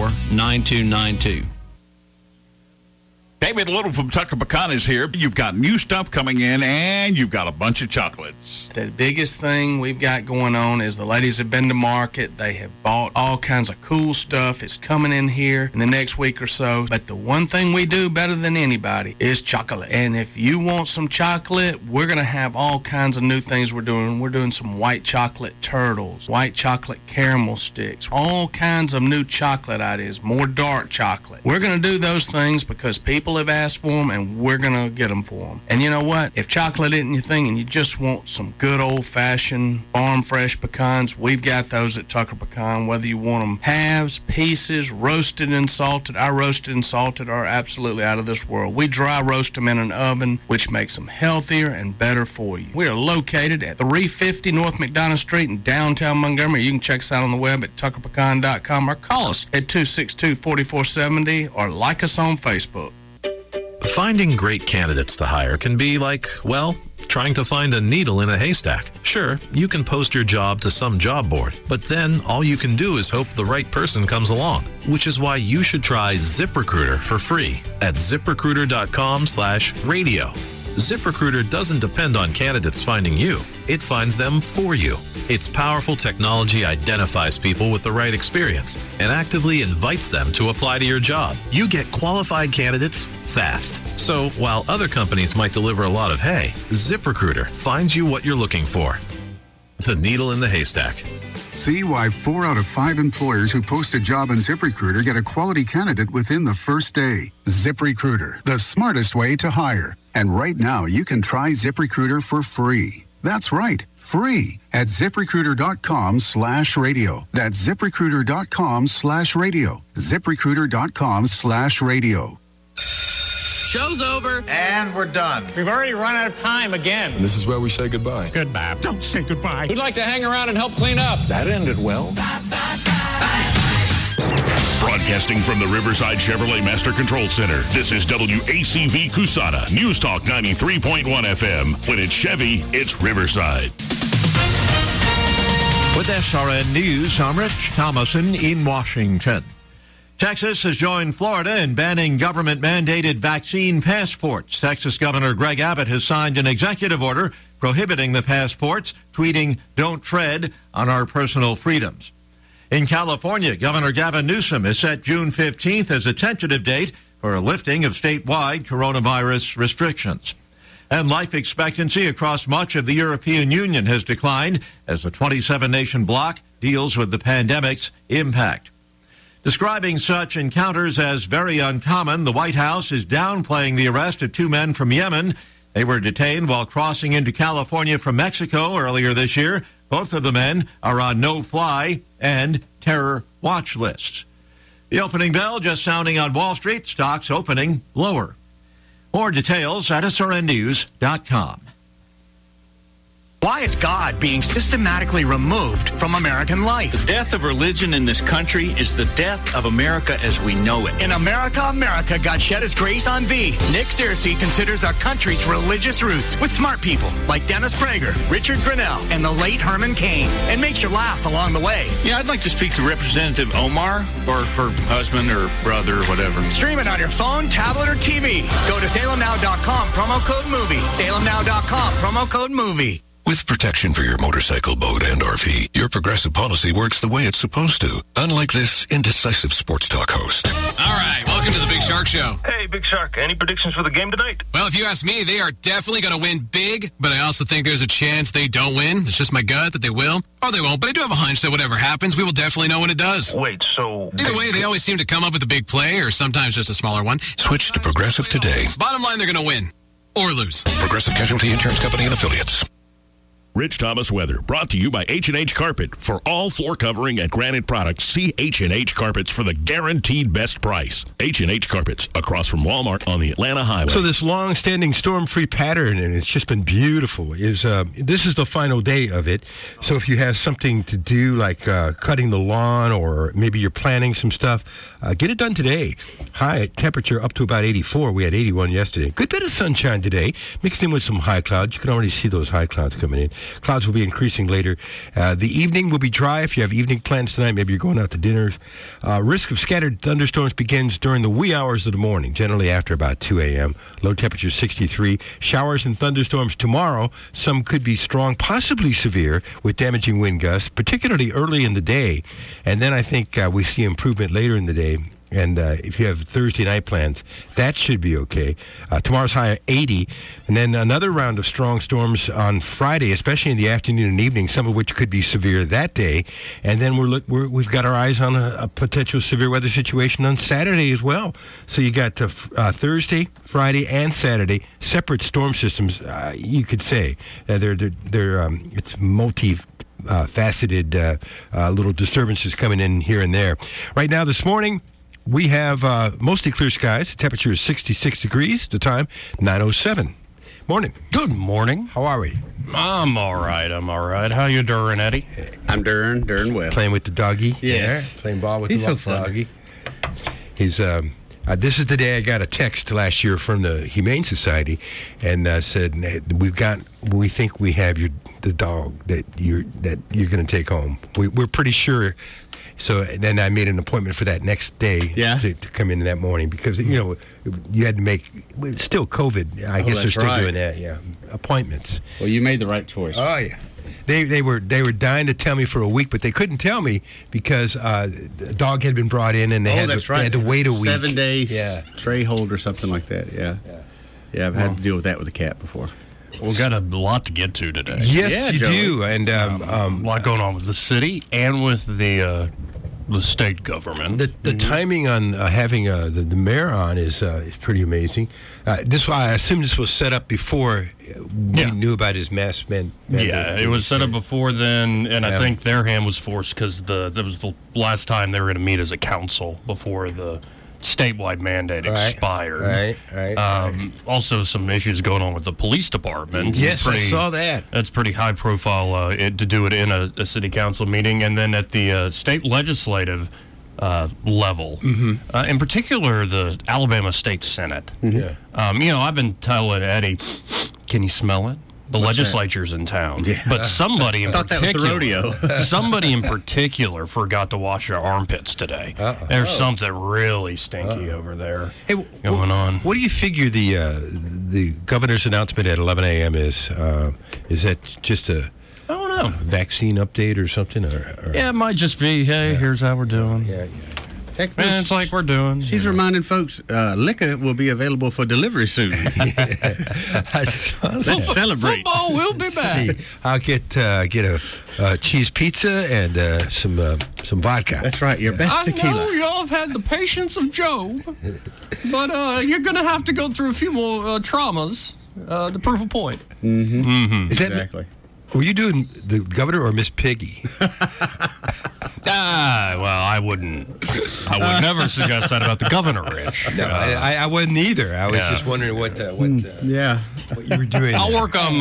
844-9292. David Little from Tucker Pecan is here. You've got new stuff coming in, and you've got a bunch of chocolates. The biggest thing we've got going on is the ladies have been to market. They have bought all kinds of cool stuff. It's coming in here in the next week or so. But the one thing we do better than anybody is chocolate. And if you want some chocolate, we're going to have all kinds of new things we're doing. We're doing some white chocolate turtles, white chocolate caramel sticks, all kinds of new chocolate ideas, more dark chocolate. We're going to do those things because people have asked for them, and we're going to get them for them. And you know what? If chocolate isn't your thing and you just want some good old-fashioned farm-fresh pecans, we've got those at Tucker Pecan, whether you want them halves, pieces, roasted and salted. Our roasted and salted are absolutely out of this world. We dry roast them in an oven, which makes them healthier and better for you. We are located at 350 North McDonough Street in downtown Montgomery. You can check us out on the web at tuckerpecan.com or call us at 262-4470 or like us on Facebook. Finding great candidates to hire can be like, well, trying to find a needle in a haystack. Sure, you can post your job to some job board, but then all you can do is hope the right person comes along, which is why you should try ZipRecruiter for free at ZipRecruiter.com/radio. ZipRecruiter doesn't depend on candidates finding you. It finds them for you. Its powerful technology identifies people with the right experience and actively invites them to apply to your job. You get qualified candidates fast. So while other companies might deliver a lot of hay, ZipRecruiter finds you what you're looking for. The needle in the haystack. See why 4 out of 5 employers who post a job on ZipRecruiter get a quality candidate within the first day. ZipRecruiter, the smartest way to hire. And right now, you can try ZipRecruiter for free. That's right, free at ZipRecruiter.com/radio. That's ZipRecruiter.com/radio. ZipRecruiter.com/radio. Show's over. And we're done. We've already run out of time again. And this is where we say goodbye. Goodbye. Don't say goodbye. We'd like to hang around and help clean up. That ended well. Broadcasting from the Riverside Chevrolet Master Control Center, this is WACV Cusana, News Talk 93.1 FM. When it's Chevy, it's Riverside. With SRN News, I'm Rich Thomason in Washington. Texas has joined Florida in banning government-mandated vaccine passports. Texas Governor Greg Abbott has signed an executive order prohibiting the passports, tweeting, "Don't tread on our personal freedoms." In California, Governor Gavin Newsom has set June 15th as a tentative date for a lifting of statewide coronavirus restrictions. And life expectancy across much of the European Union has declined as the 27-nation bloc deals with the pandemic's impact. Describing such encounters as very uncommon, the White House is downplaying the arrest of 2 men from Yemen. They were detained while crossing into California from Mexico earlier this year. Both of the men are on no-fly and terror watch lists. The opening bell just sounding on Wall Street. Stocks opening lower. More details at srnnews.com. Why is God being systematically removed from American life? The death of religion in this country is the death of America as we know it. In America, God shed his grace on thee. Nick Searcy considers our country's religious roots with smart people like Dennis Prager, Richard Grinnell, and the late Herman Cain, and makes you laugh along the way. Yeah, I'd like to speak to Representative Omar, or her husband or brother or whatever. Stream it on your phone, tablet, or TV. Go to salemnow.com, promo code movie. salemnow.com, promo code movie. With protection for your motorcycle, boat, and RV, your Progressive policy works the way it's supposed to. Unlike this indecisive sports talk host. All right, welcome to the Big Shark Show. Hey, Big Shark, any predictions for the game tonight? Well, if you ask me, they are definitely going to win big, but I also think there's a chance they don't win. It's just my gut that they will, or they won't, but I do have a hunch that whatever happens, we will definitely know when it does. Wait, so... Either way, they always seem to come up with a big play, or sometimes just a smaller one. Switch to Progressive today. Bottom line, they're going to win, or lose. Progressive Casualty Insurance Company and Affiliates. Rich Thomas weather, brought to you by H&H Carpet. For all floor covering and granite products, see H&H Carpets for the guaranteed best price. H&H Carpets, across from Walmart on the Atlanta Highway. So this long-standing storm-free pattern, and it's just been beautiful, is this is the final day of it. So if you have something to do, like cutting the lawn, or maybe you're planning some stuff, get it done today. High temperature up to about 84. We had 81 yesterday. Good bit of sunshine today, mixed in with some high clouds. You can already see those high clouds coming in. Clouds will be increasing later. The evening will be dry. If you have evening plans tonight, maybe you're going out to dinners. Risk of scattered thunderstorms begins during the wee hours of the morning, generally after about 2 a.m. Low temperature 63. Showers and thunderstorms tomorrow. Some could be strong, possibly severe, with damaging wind gusts, particularly early in the day. And then I think we see improvement later in the day. And if you have Thursday night plans, that should be okay. Tomorrow's high at 80. And then another round of strong storms on Friday, especially in the afternoon and evening, some of which could be severe that day. And then we've got our eyes on a potential severe weather situation on Saturday as well. So you got Thursday, Friday, and Saturday, separate storm systems, you could say. It's multi-faceted little disturbances coming in here and there. Right now, this morning, we have mostly clear skies. The temperature is 66 degrees. The time, 9:07. Morning. Good morning. How are we? I'm all right. How you doing, Eddie? I'm doing well. Playing with the doggy. Yes. Yeah. Playing ball with He's the so fun. doggy. He's this is the day I got a text last year from the Humane Society, and said we think we have the dog that you're going to take home. We're pretty sure. So then I made an appointment for that next day to come in that morning because, you had to make, still COVID, I guess they're still doing that, appointments. Well, you made the right choice. Oh, yeah. They were dying to tell me for a week, but they couldn't tell me because the dog had been brought in and they had to wait a week. 7 days tray hold or something like that, Yeah, I've had to deal with that with a cat before. We've got a lot to get to today. Yes, you do. And a lot going on with the city and with the state government. The timing on having the mayor on is pretty amazing. I assume this was set up before we knew about his mask mandate. Yeah, it was set up before then, and I think their hand was forced because that was the last time they were going to meet as a council before the statewide mandate expired. Right. Also, some issues going on with the police department. Yes, I saw that. That's pretty high profile to do it in a city council meeting, and then at the state legislative level, in particular the Alabama State Senate. Yeah. I've been telling Eddie, can you smell it? The legislature's in town, but somebody in particular forgot to wash their armpits today. There's something really stinky over there going on. What do you figure the governor's announcement at 11 a.m. is? Is that just a vaccine update or something? Or? Yeah, it might just be, hey, here's how we're doing. Yeah. And it's like we're doing. She's reminding folks, liquor will be available for delivery soon. Let's celebrate. Football will be back. I'll get a cheese pizza and some vodka. That's right, your best tequila. I know y'all have had the patience of Job, but you're going to have to go through a few more traumas to prove a point. Exactly. Were you doing the governor or Miss Piggy? Well, I would never suggest that about the governor, Rich. No, I wouldn't either. I was just wondering what you were doing. I'll work on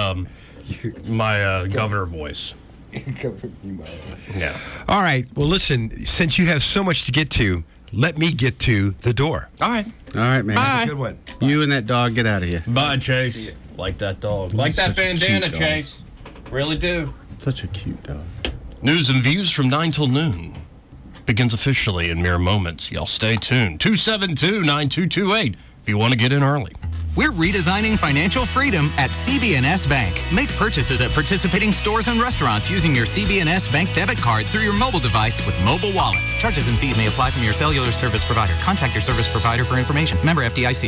my governor voice. Yeah. All right. Well, listen, since you have so much to get to, let me get to the door. All right, man. Bye. Have a good one. You and that dog, get out of here. Bye, Chase. Like that dog. Like that bandana, Chase. Really do. Such a cute dog. News and views from 9 till noon begins officially in mere moments. Y'all stay tuned. 272-9228 if you want to get in early. We're redesigning financial freedom at CB&S Bank. Make purchases at participating stores and restaurants using your CB&S Bank debit card through your mobile device with Mobile Wallet. Charges and fees may apply from your cellular service provider. Contact your service provider for information. Member FDIC.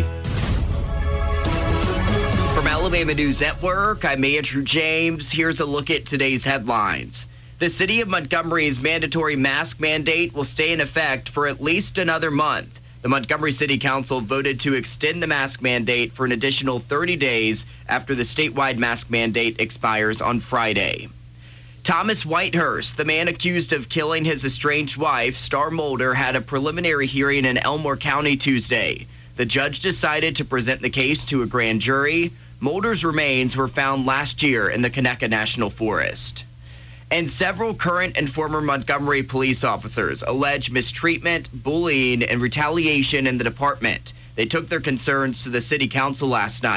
From Alabama News Network, I'm Andrew James. Here's a look at today's headlines. The city of Montgomery's mandatory mask mandate will stay in effect for at least another month. The Montgomery City Council voted to extend the mask mandate for an additional 30 days after the statewide mask mandate expires on Friday. Thomas Whitehurst, the man accused of killing his estranged wife, Star Mulder, had a preliminary hearing in Elmore County Tuesday. The judge decided to present the case to a grand jury. Mulder's remains were found last year in the Conecuh National Forest. And several current and former Montgomery police officers allege mistreatment, bullying, and retaliation in the department. They took their concerns to the city council last night.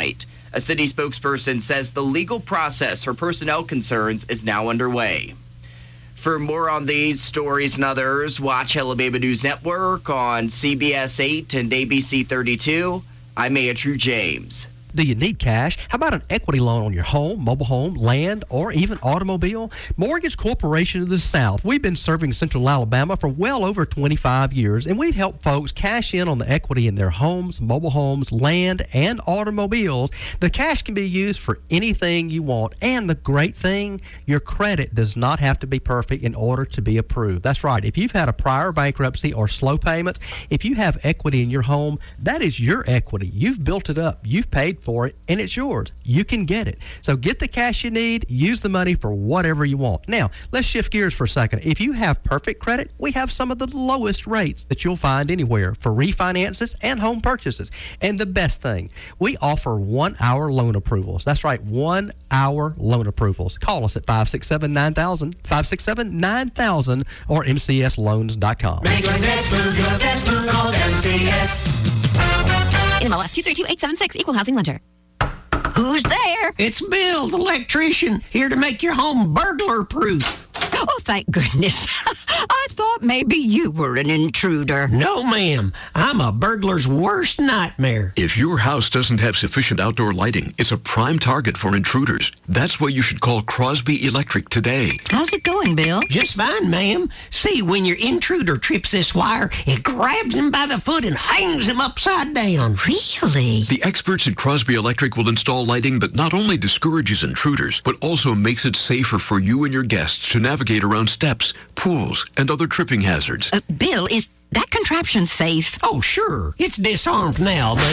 A city spokesperson says the legal process for personnel concerns is now underway. For more on these stories and others, watch Alabama News Network on CBS 8 and ABC 32. I'm Andrew James. Do you need cash? How about an equity loan on your home, mobile home, land, or even automobile? Mortgage Corporation of the South. We've been serving Central Alabama for well over 25 years, and we've helped folks cash in on the equity in their homes, mobile homes, land, and automobiles. The cash can be used for anything you want, and the great thing, your credit does not have to be perfect in order to be approved. That's right. If you've had a prior bankruptcy or slow payments, if you have equity in your home, that is your equity. You've built it up. You've paid for it, and it's yours. You can get it. So get the cash you need, use the money for whatever you want. Now, let's shift gears for a second. If you have perfect credit, we have some of the lowest rates that you'll find anywhere for refinances and home purchases. And the best thing, we offer 1-hour loan approvals. That's right, 1-hour loan approvals. Call us at 567-9000, 567-9000, or mcsloans.com. Make your next move your best move, call MCS. NMLS 232876, Equal Housing Lender. Who's there? It's Bill, the electrician, here to make your home burglar-proof. Oh, thank goodness. I thought maybe you were an intruder. No, ma'am. I'm a burglar's worst nightmare. If your house doesn't have sufficient outdoor lighting, it's a prime target for intruders. That's why you should call Crosby Electric today. How's it going, Bill? Just fine, ma'am. See, when your intruder trips this wire, it grabs him by the foot and hangs him upside down. Really? The experts at Crosby Electric will install lighting that not only discourages intruders, but also makes it safer for you and your guests to navigate around steps, pools, and other tripping hazards. Bill, is that contraption safe? Oh, sure. It's disarmed now, but...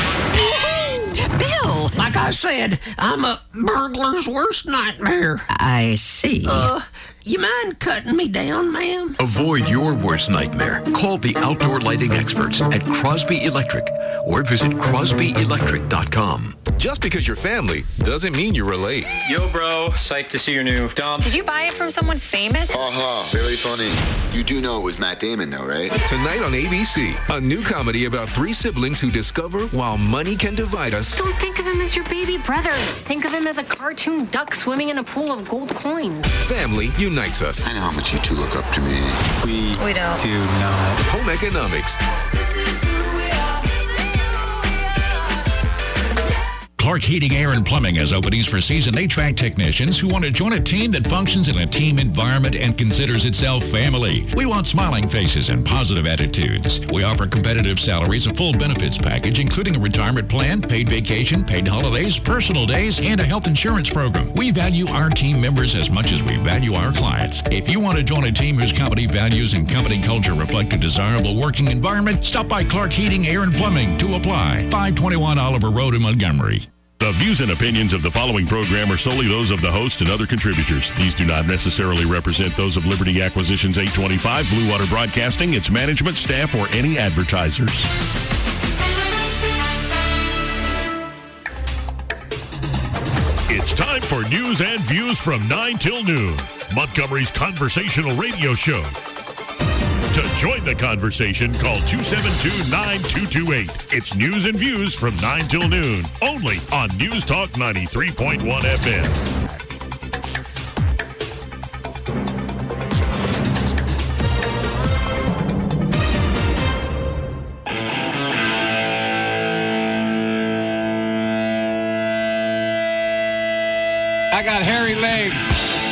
Bill! Like I said, I'm a burglar's worst nightmare. I see. You mind cutting me down, ma'am? Avoid your worst nightmare. Call the outdoor lighting experts at Crosby Electric or visit crosbyelectric.com. Just because you're family doesn't mean you relate. Yo, bro. Psyched to see your new dump. Did you buy it from someone famous? Very funny. You do know it was Matt Damon, though, right? Tonight on ABC, a new comedy about 3 siblings who discover while money can divide us. Don't think of him as your baby brother. Think of him as a cartoon duck swimming in a pool of gold coins. Family unites us. I know how much you two look up to me. We don't. Do not. Home economics. Clark Heating, Air, and Plumbing has openings for seasoned HVAC technicians who want to join a team that functions in a team environment and considers itself family. We want smiling faces and positive attitudes. We offer competitive salaries, a full benefits package, including a retirement plan, paid vacation, paid holidays, personal days, and a health insurance program. We value our team members as much as we value our clients. If you want to join a team whose company values and company culture reflect a desirable working environment, stop by Clark Heating, Air, and Plumbing to apply. 521 Oliver Road in Montgomery. The views and opinions of the following program are solely those of the host and other contributors. These do not necessarily represent those of Liberty Acquisitions 825, Blue Water Broadcasting, its management, staff, or any advertisers. It's time for News and Views from 9 till noon, Montgomery's conversational radio show. To join the conversation, call 272-9228. It's News and Views from 9 till noon, only on News Talk 93.1 FM. I got hairy legs.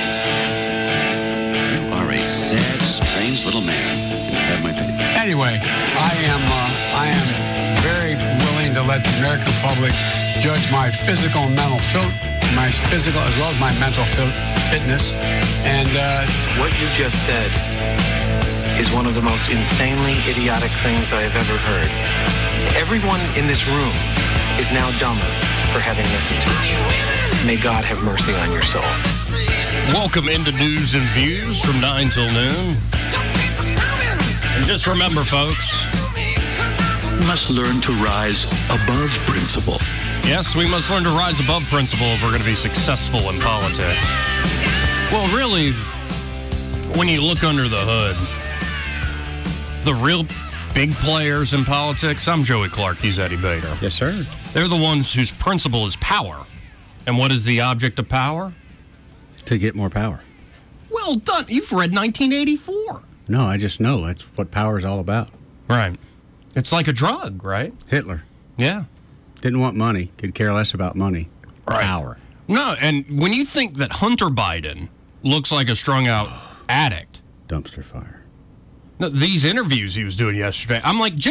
You are a sad, strange little man. Have my pity. Anyway, I am very willing to let the American public judge my physical and mental my physical as well as my mental fitness. And what you just said is one of the most insanely idiotic things I have ever heard. Everyone in this room is now dumber for having listened to me. May God have mercy on your soul. Welcome into News and Views from 9 till noon. And just remember, folks, We must learn to rise above principle. Yes, we must learn to rise above principle if we're going to be successful in politics. Well, really, when you look under the hood, the real big players in politics. I'm Joey Clark. He's Eddie Bader. Yes, sir. They're the ones whose principle is power. And what is the object of power? To get more power. Well done. You've read 1984. No, I just know that's what power is all about. Right. It's like a drug, right? Hitler. Yeah. Didn't want money. Could care less about money. Right. Power. No, and when you think that Hunter Biden looks like a strung-out addict. Dumpster fire. No, these interviews he was doing yesterday, I'm like,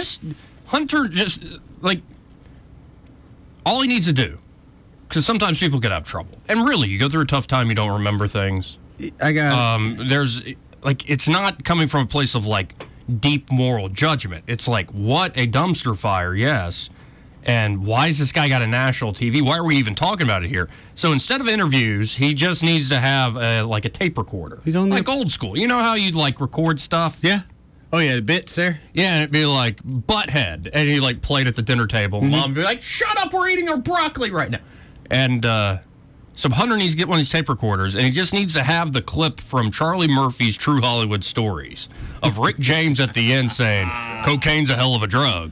all he needs to do, because sometimes people could have trouble. And really, you go through a tough time, you don't remember things. I got it's not coming from a place of, deep moral judgment. It's like, what a dumpster fire, yes. And why has this guy got a national TV? Why are we even talking about it here? So instead of interviews, he just needs to have a tape recorder. He's on old school. You know how you'd record stuff? Yeah. Oh, yeah, the bits there? Yeah, and it'd be like Butthead. And he played at the dinner table. Mm-hmm. Mom would be like, shut up, we're eating our broccoli right now. And so Hunter needs to get one of these tape recorders, and he just needs to have the clip from Charlie Murphy's True Hollywood Stories of Rick James at the end saying, cocaine's a hell of a drug.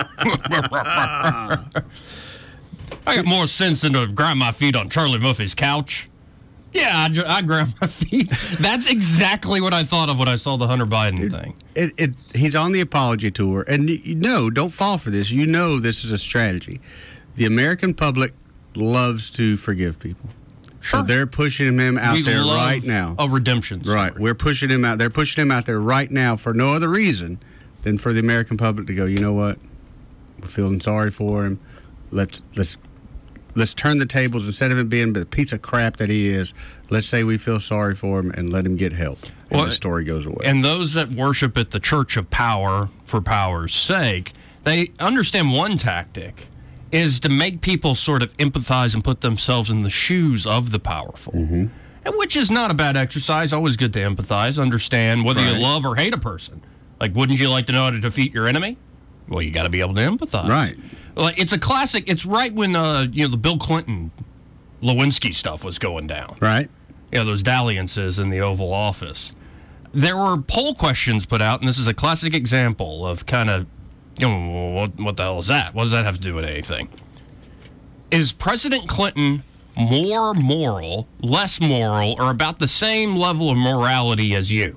I got more sense than to grind my feet on Charlie Murphy's couch. Yeah, I grind my feet. That's exactly what I thought of when I saw the Hunter Biden thing. He's on the apology tour, and don't fall for this. You know this is a strategy. The American public loves to forgive people. Sure. So they're pushing him out there right now. A redemption story. Right. We're pushing him out. They're pushing him out there right now for no other reason than for the American public to go, you know what? We're feeling sorry for him. Let's turn the tables. Instead of him being the piece of crap that he is, let's say we feel sorry for him and let him get help. And the story goes away. And those that worship at the Church of Power for power's sake, they understand one tactic is to make people sort of empathize and put themselves in the shoes of the powerful. Mm-hmm. And which is not a bad exercise. Always good to empathize, understand whether you love or hate a person. Wouldn't you like to know how to defeat your enemy? Well, you got to be able to empathize. Right. It's a classic. It's right when the Bill Clinton Lewinsky stuff was going down. Right. Those dalliances in the Oval Office. There were poll questions put out, and this is a classic example of kind of, what the hell is that? What does that have to do with anything? Is President Clinton more moral, less moral, or about the same level of morality as you?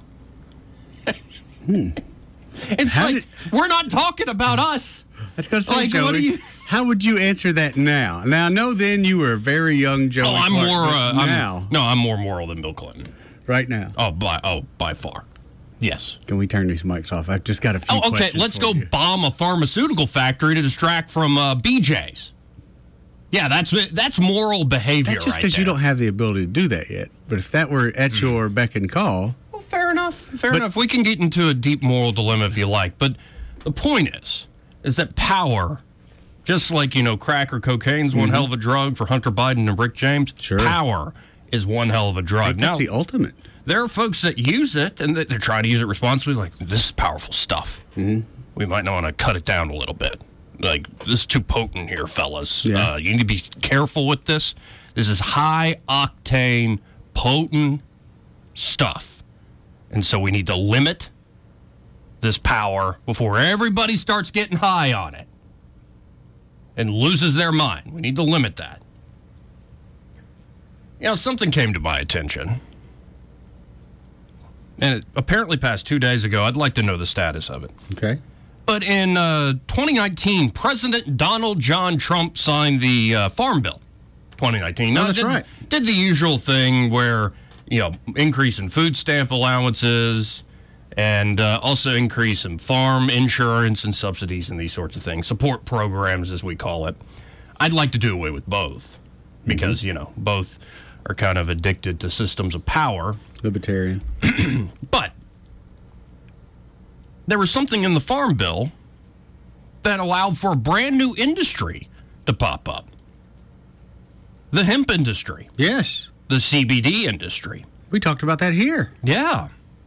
It's we're not talking about us. I was going to say, Joey, how would you answer that now? Now, I know then you were a very young Joey I'm Clark, more now. I'm more moral than Bill Clinton. Right now. By far. Yes. Can we turn these mics off? I've just got a few questions. Okay, let's go bomb a pharmaceutical factory to distract from BJ's. Yeah, that's moral behavior. That's just because you don't have the ability to do that yet. But if that were at your beck and call. Well, fair enough. Fair enough. We can get into a deep moral dilemma if you like. But the point is that power, just like, crack or cocaine's one hell of a drug for Hunter Biden and Rick James, power is one hell of a drug. That's the ultimate. There are folks that use it, and they're trying to use it responsibly. This is powerful stuff. Mm-hmm. We might want to cut it down a little bit. This is too potent here, fellas. Yeah. You need to be careful with this. This is high-octane, potent stuff. And so we need to limit this power before everybody starts getting high on it and loses their mind. We need to limit that. Something came to my attention. And it apparently passed 2 days ago. I'd like to know the status of it. Okay. But in 2019, President Donald John Trump signed the Farm Bill. 2019. No, that's right. Did the usual thing where, increase in food stamp allowances and also increase in farm insurance and subsidies and these sorts of things. Support programs, as we call it. I'd like to do away with both because, both are kind of addicted to systems of power. Libertarian. But there was something in the Farm Bill that allowed for a brand new industry to pop up. The hemp industry. Yes. The CBD industry. We talked about that here. Yeah.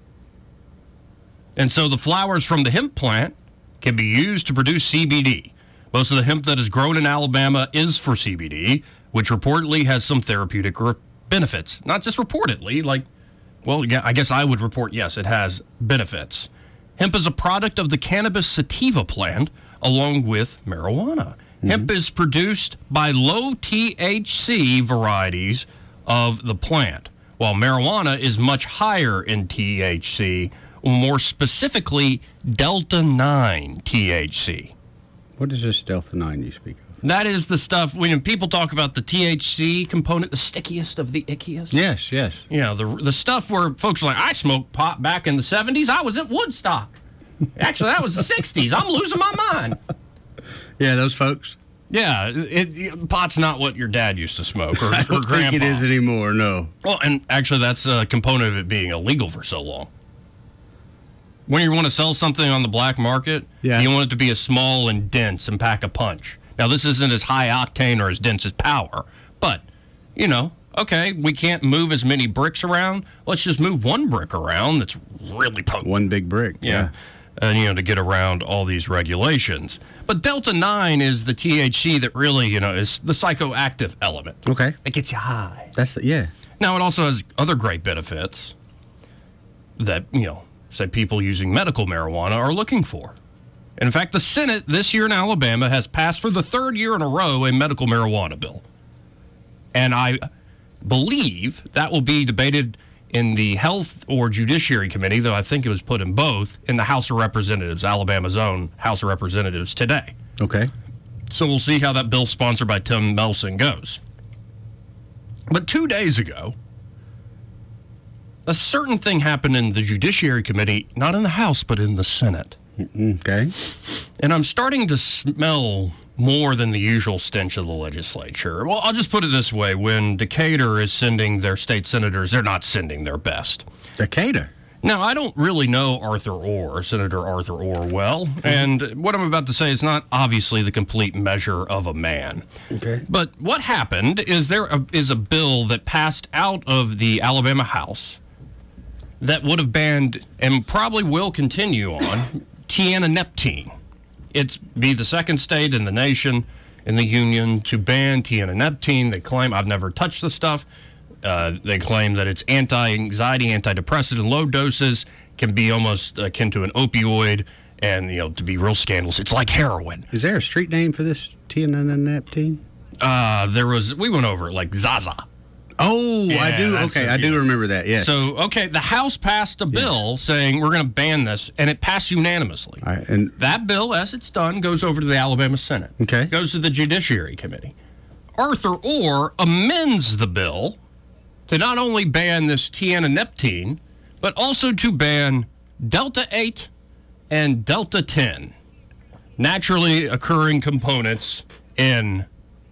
And so the flowers from the hemp plant can be used to produce CBD. Most of the hemp that is grown in Alabama is for CBD, which reportedly has some therapeutic benefits. Not just reportedly, I guess I would report, yes, it has benefits. Hemp is a product of the cannabis sativa plant, along with marijuana. Hemp is produced by low THC varieties of the plant, while marijuana is much higher in THC, more specifically Delta-9 THC. What is this Delta-9 you speak of? That is the stuff, when people talk about the THC component, the stickiest of the ickiest. Yes, yes. You know, the stuff where folks are like, I smoked pot back in the 70s. I was at Woodstock. Actually, that was the 60s. I'm losing my mind. Yeah, those folks. Yeah, pot's not what your dad used to smoke or I don't grandpa. think it is anymore, no. Well, and actually, that's a component of it being illegal for so long. When you want to sell something on the black market, you want it to be as small and dense and pack a punch. Now, this isn't as high octane or as dense as powder, but, you know, okay, we can't move as many bricks around. Let's just move one brick around that's really potent. One big brick, yeah. And, you know, to get around all these regulations. But Delta-9 is the THC that really, you know, is the psychoactive element. Okay. It gets you high. That's yeah. Now, it also has other great benefits that, you know, say people using medical marijuana are looking for. In fact, the Senate this year in Alabama has passed for the third year in a row a medical marijuana bill. And I believe that will be debated in the Health or Judiciary Committee, though I think it was put in both, in the House of Representatives, Alabama's own House of Representatives today. Okay. So we'll see how that bill sponsored by Tim Melson goes. But 2 days ago, a certain thing happened in the Judiciary Committee, not in the House, but in the Senate. Okay. And I'm starting to smell more than the usual stench of the legislature. Well, I'll just put it this way. When Decatur is sending their state senators, they're not sending their best. Decatur? Now, I don't really know Senator Arthur Orr well, and what I'm about to say is not obviously the complete measure of a man. Okay. But what happened is there is a bill that passed out of the Alabama House that would have banned, and probably will continue on, tianeptine. It's be the second state in the nation, in the union, to ban tianeptine. They claim, I've never touched the stuff. They claim that it's anti-anxiety, antidepressant in low doses, can be almost akin to an opioid, and, you know, to be real scandalous, it's like heroin. Is there a street name for this tianeptine? We went over it, like Zaza. Oh, Yeah, I do. that's Okay, it, I do yeah. remember that. Yes. So, okay, the House passed a bill saying we're going to ban this, and it passed unanimously. And that bill, as it's done, goes over to the Alabama Senate. Okay. Goes to the Judiciary Committee. Arthur Orr amends the bill to not only ban this tianeptine, but also to ban Delta-8 and Delta-10, naturally occurring components in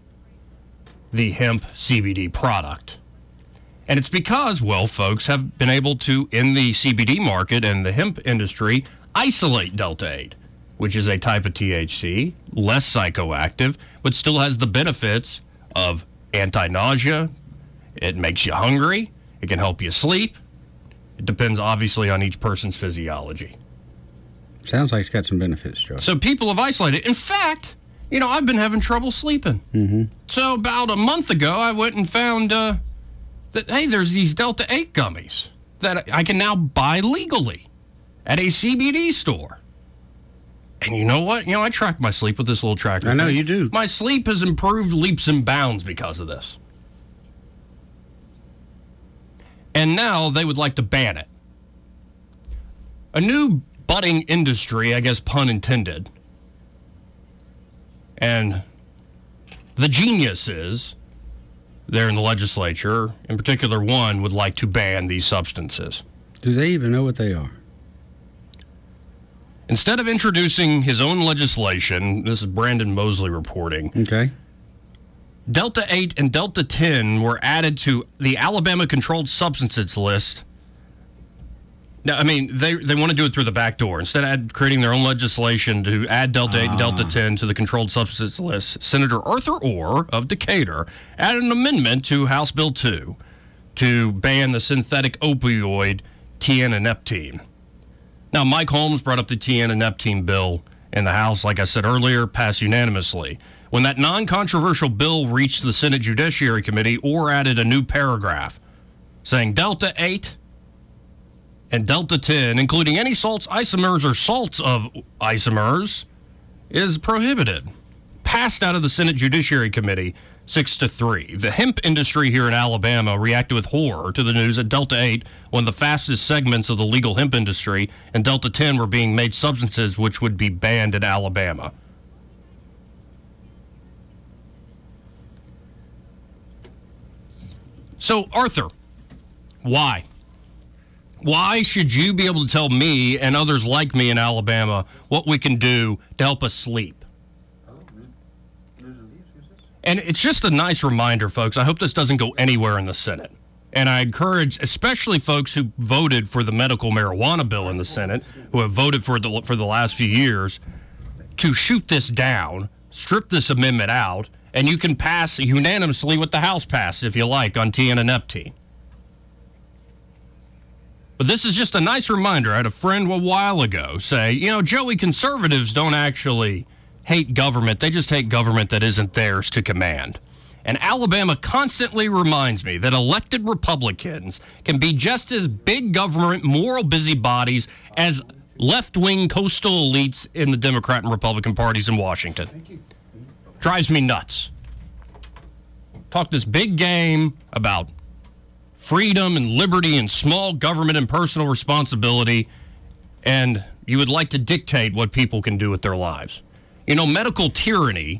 the hemp CBD product. And it's because, well, folks have been able to, in the CBD market and the hemp industry, isolate Delta-8, which is a type of THC, less psychoactive, but still has the benefits of anti-nausea. It makes you hungry. It can help you sleep. It depends, obviously, on each person's physiology. Sounds like it's got some benefits, Joe. So people have isolated. In fact, you know, I've been having trouble sleeping. Mm-hmm. So about a month ago, I went and found that, hey, there's these Delta-8 gummies that I can now buy legally at a CBD store. And you know what? You know, I track my sleep with this little tracker. I know thing. you do. My sleep has improved leaps and bounds because of this. And now they would like to ban it. A new budding industry, I guess pun intended. And the geniuses there in the legislature, in particular one, would like to ban these substances. Do they even know what they are? Instead of introducing his own legislation, this is Brandon Mosley reporting. Okay. Delta-8 and Delta-10 were added to the Alabama Controlled Substances List. Now, I mean, they want to do it through the back door. Instead of creating their own legislation to add Delta-8 and Delta-10 to the Controlled Substances List, Senator Arthur Orr of Decatur added an amendment to House Bill 2 to ban the synthetic opioid tianeptine. Now, Mike Holmes brought up the tianeptine bill in the House, like I said earlier, passed unanimously. When that non-controversial bill reached the Senate Judiciary Committee, Orr added a new paragraph saying Delta-8 and Delta 10, including any salts, isomers, or salts of isomers, is prohibited. Passed out of the Senate Judiciary Committee 6-3. The hemp industry here in Alabama reacted with horror to the news that Delta 8, one of the fastest segments of the legal hemp industry, and Delta 10 were being made substances which would be banned in Alabama. So, Arthur, why? Why should you be able to tell me and others like me in Alabama what we can do to help us sleep? And it's just a nice reminder, folks. I hope this doesn't go anywhere in the Senate. And I encourage, especially folks who voted for the medical marijuana bill in the Senate, who have voted for the last few years, to shoot this down, strip this amendment out, and you can pass unanimously what the House passed, if you like, on Tiana Neptune. But this is just a nice reminder. I had a friend a while ago say, Joey, conservatives don't actually hate government. They just hate government that isn't theirs to command. And Alabama constantly reminds me that elected Republicans can be just as big government moral busybodies as left-wing coastal elites in the Democrat and Republican parties in Washington. Drives me nuts. Talk this big game about freedom and liberty and small government and personal responsibility, and you would like to dictate what people can do with their lives. Medical tyranny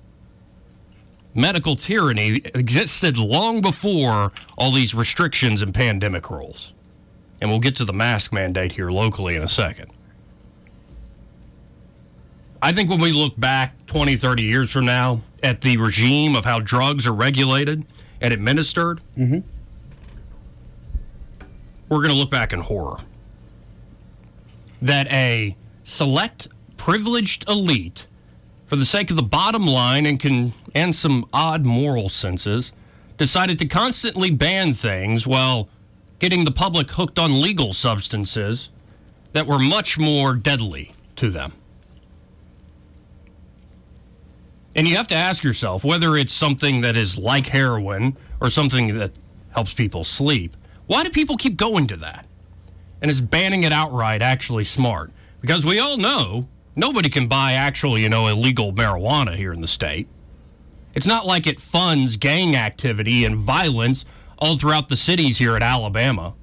existed long before all these restrictions and pandemic rules. And we'll get to the mask mandate here locally in a second. I think when we look back 20, 30 years from now at the regime of how drugs are regulated and administered, we're going to look back in horror. That a select, privileged elite, for the sake of the bottom line and some odd moral senses, decided to constantly ban things while getting the public hooked on legal substances that were much more deadly to them. And you have to ask yourself whether it's something that is like heroin or something that helps people sleep. Why do people keep going to that? And is banning it outright actually smart? Because we all know nobody can buy actually, illegal marijuana here in the state. It's not like it funds gang activity and violence all throughout the cities here in Alabama.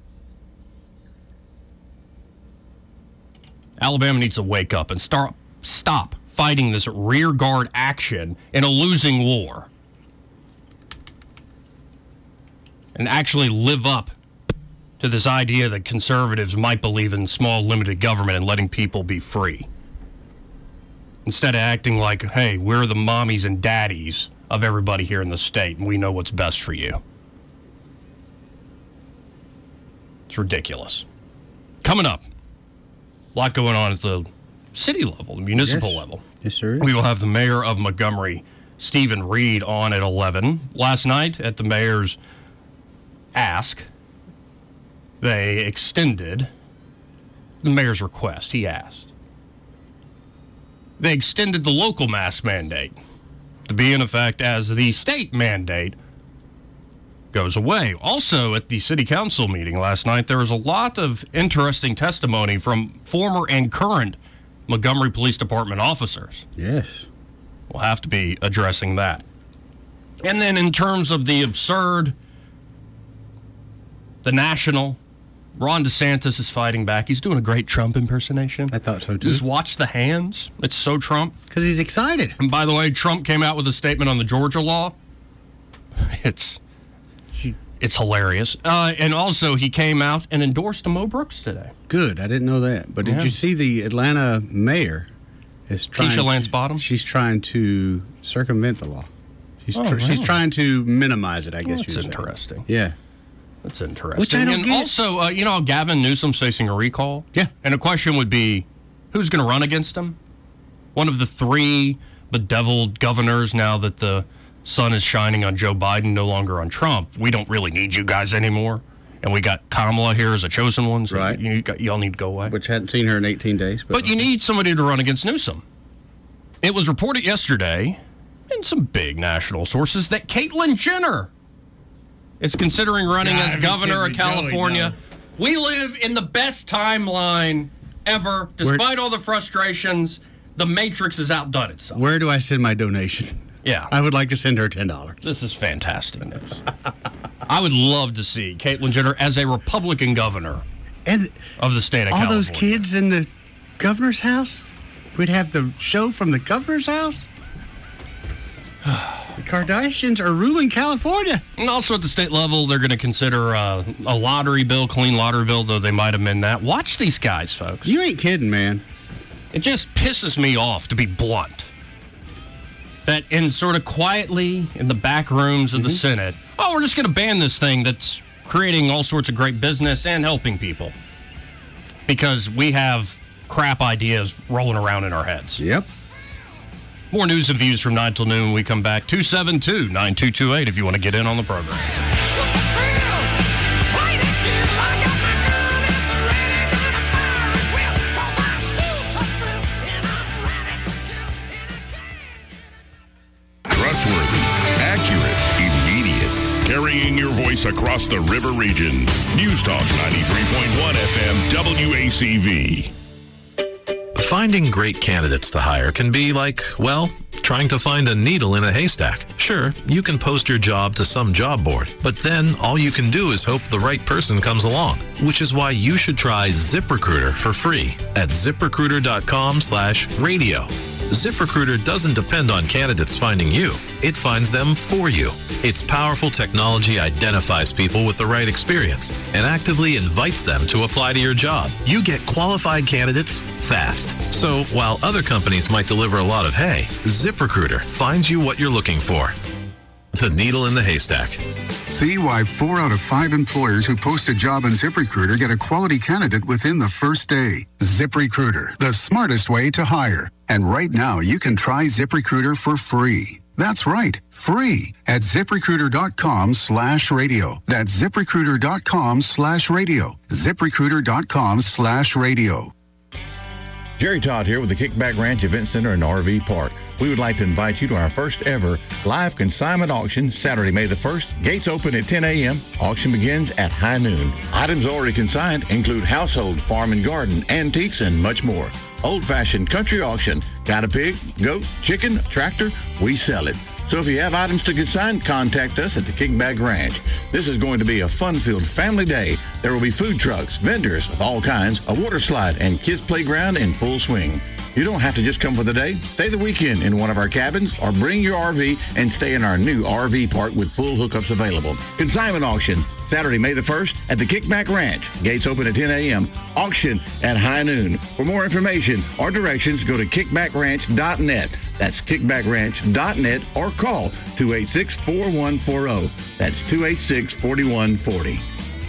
Alabama needs to wake up and stop fighting this rearguard action in a losing war. And actually live up to this idea that conservatives might believe in small, limited government and letting people be free. Instead of acting like, hey, we're the mommies and daddies of everybody here in the state, and we know what's best for you. It's ridiculous. Coming up, a lot going on at the city level, the municipal level. Yes, sir. We will have the mayor of Montgomery, Stephen Reed, on at 11. Last night, at the mayor's ask, they extended the mayor's request. He asked. They extended the local mask mandate to be in effect as the state mandate goes away. Also, at the city council meeting last night, there was a lot of interesting testimony from former and current Montgomery Police Department officers. Yes. We'll have to be addressing that. And then in terms of the absurd, the national, Ron DeSantis is fighting back. He's doing a great Trump impersonation. I thought so, too. Just watch the hands. It's so Trump. Because he's excited. And by the way, Trump came out with a statement on the Georgia law. It's hilarious. And also, he came out and endorsed Mo Brooks today. Good. I didn't know that. But did you see the Atlanta mayor is trying... Keisha Lance Bottom? She's trying to circumvent the law. She's trying to minimize it, I guess. That's interesting. Yeah. That's interesting. Which I don't get. Also, Gavin Newsom's facing a recall. Yeah. And a question would be, who's going to run against him? One of the three bedeviled governors now that the sun is shining on Joe Biden, no longer on Trump. We don't really need you guys anymore. And we got Kamala here as a chosen one, so right. Y'all need to go away. Which hadn't seen her in 18 days. But you need somebody to run against Newsom. It was reported yesterday in some big national sources that Caitlyn Jenner is considering running as governor of California. We live in the best timeline ever. Despite all the frustrations, the Matrix has outdone itself. Where do I send my donation? Yeah. I would like to send her $10. This is fantastic news. I would love to see Caitlyn Jenner as a Republican governor of the state of California. All those kids in the governor's house? We'd have the show from the governor's house? The Kardashians are ruling California. And also at the state level, they're going to consider a lottery bill, clean lottery bill, though they might amend that. Watch these guys, folks. You ain't kidding, man. It just pisses me off, to be blunt, that in sort of quietly in the back rooms of the Senate, we're just going to ban this thing that's creating all sorts of great business and helping people because we have crap ideas rolling around in our heads. Yep. More news and views from 9 till noon when we come back. 272-9228 if you want to get in on the program. Trustworthy, accurate, immediate. Carrying your voice across the river region. News Talk 93.1 FM WACV. Finding great candidates to hire can be like, well, trying to find a needle in a haystack. Sure, you can post your job to some job board, but then all you can do is hope the right person comes along, which is why you should try ZipRecruiter for free at ZipRecruiter.com/radio. ZipRecruiter doesn't depend on candidates finding you. It finds them for you. Its powerful technology identifies people with the right experience and actively invites them to apply to your job. You get qualified candidates fast. So while other companies might deliver a lot of hay, ZipRecruiter finds you what you're looking for. The needle in the haystack. See why 4 out of 5 employers who post a job on ZipRecruiter get a quality candidate within the first day. ZipRecruiter, the smartest way to hire. And right now, you can try ZipRecruiter for free. That's right, free at ZipRecruiter.com/radio. That's ZipRecruiter.com/radio. ZipRecruiter.com/radio. Jerry Todd here with the Kickback Ranch Event Center and RV Park. We would like to invite you to our first ever live consignment auction Saturday, May the 1st. Gates open at 10 a.m. Auction begins at high noon. Items already consigned include household, farm and garden, antiques, and much more. Old-fashioned country auction. Got a pig, goat, chicken, tractor? We sell it. So if you have items to consign, contact us at the Kickback Ranch. This is going to be a fun-filled family day. There will be food trucks, vendors of all kinds, a water slide, and kids' playground in full swing. You don't have to just come for the day. Stay the weekend in one of our cabins or bring your RV and stay in our new RV park with full hookups available. Consignment auction, Saturday, May the 1st at the Kickback Ranch. Gates open at 10 a.m. Auction at high noon. For more information or directions, go to kickbackranch.net. That's kickbackranch.net or call 286-4140. That's 286-4140.